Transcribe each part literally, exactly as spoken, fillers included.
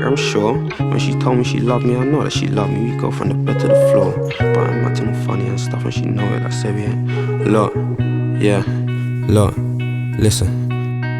her, I'm sure. When she told me she loved me, I know that she loved me. We go from the bed to the floor. But I'm acting all funny and stuff, and she know it, like say we ain't. Look, yeah, look, listen.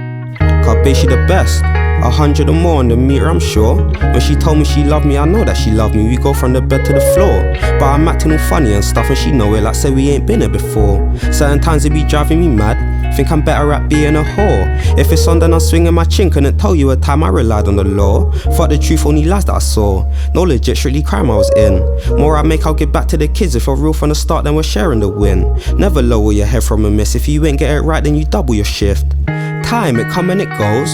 Cause babe, she the best. A hundred or more on the meter, I'm sure. When she told me she loved me, I know that she loved me. We go from the bed to the floor. But I'm acting all funny and stuff, and she know it, like say we ain't been here before. Certain times it be driving me mad. Think I'm better at being a whore. If it's on, then I'm swinging my chin. Couldn't tell you a time I relied on the law. Fuck the truth, only lies that I saw. No legit, strictly crime I was in. More I make, I'll give back to the kids. If we're real from the start, then we're sharing the win. Never lower your head from a miss. If you ain't get it right, then you double your shift. Time, it come and it goes.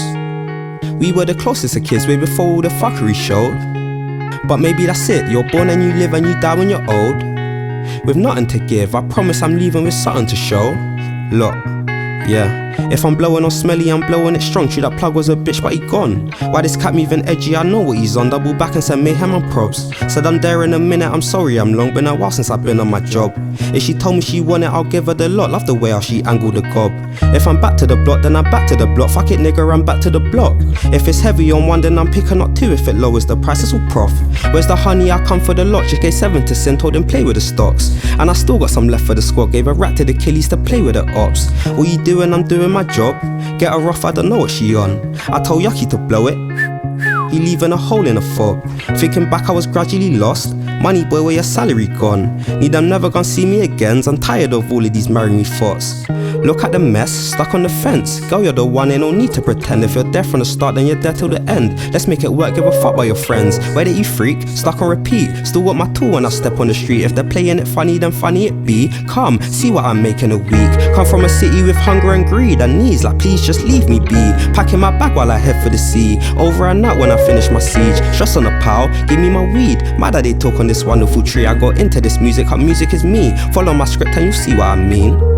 We were the closest to kids way before all the fuckery showed. But maybe that's it, you're born and you live and you die when you're old. With nothing to give, I promise I'm leaving with something to show. Look, yeah. If I'm blowing on smelly, I'm blowing it strong. True, that plug was a bitch, but he gone. Why this cat moving edgy, I know what he's on. Double back and send mayhem on props. Said I'm there in a minute, I'm sorry I'm long. Been a while since I've been on my job. If she told me she want it, I'll give her the lot. Love the way how she angled the gob. If I'm back to the block, then I'm back to the block. Fuck it nigga, I'm back to the block. If it's heavy on one, then I'm picking up two. If it lowers the price, it's all prof. Where's the honey, I come for the lot. Just gave seven to sin, told him play with the stocks. And I still got some left for the squad. Gave a rat to the killies to play with the ops. What you doing, I'm doing my job. Get her off, I don't know what she on. I told Yucky to blow it. He leaving a hole in a fob. Thinking back I was gradually lost. Money boy, where your salary gone? Need them never gonna see me again. I'm tired of all of these marry me thoughts. Look at the mess, stuck on the fence. Girl, you're the one, ain't no need to pretend. If you're there from the start, then you're there till the end. Let's make it work, give a fuck by your friends. Where did you freak? Stuck on repeat. Still got my tool when I step on the street. If they're playing it funny, then funny it be. Come, see what I'm making a week. Come from a city with hunger and greed and needs, like please just leave me be. Packing my bag while I head for the sea. Over and out when I finish my siege. Stress on the pile, give me my weed. Mad that they talk on this wonderful tree. I got into this music, how music is me. Follow my script and you see what I mean.